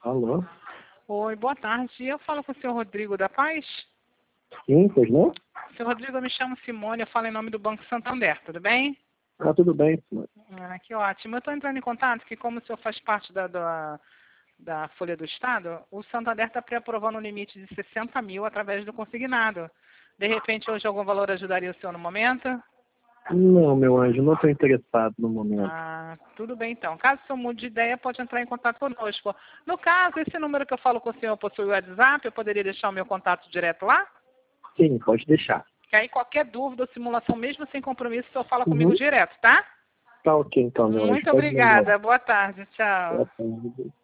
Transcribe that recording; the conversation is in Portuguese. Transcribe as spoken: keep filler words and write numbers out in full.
Alô? Oi, boa tarde. Eu falo com o senhor Rodrigo da Paz? Sim, pois não? Senhor Rodrigo, eu me chamo Simone, eu falo em nome do Banco Santander, tudo bem? Ah, tudo bem, senhor. Ah, que ótimo. Eu estou entrando em contato que, como o senhor faz parte da, da, da Folha do Estado, o Santander está pré-aprovando um limite de sessenta mil através do consignado. De repente, hoje algum valor ajudaria o senhor no momento? Não, meu anjo, não estou interessado no momento. Ah, tudo bem então. Caso o senhor mude de ideia, pode entrar em contato conosco. No caso, esse número que eu falo com o senhor possui o WhatsApp, eu poderia deixar o meu contato direto lá? Sim, pode deixar. Que aí qualquer dúvida ou simulação, mesmo sem compromisso, o senhor fala comigo Uhum. direto, tá? Tá ok então, meu anjo. Muito Pode mandar. obrigada. Boa tarde. Tchau. Boa tarde.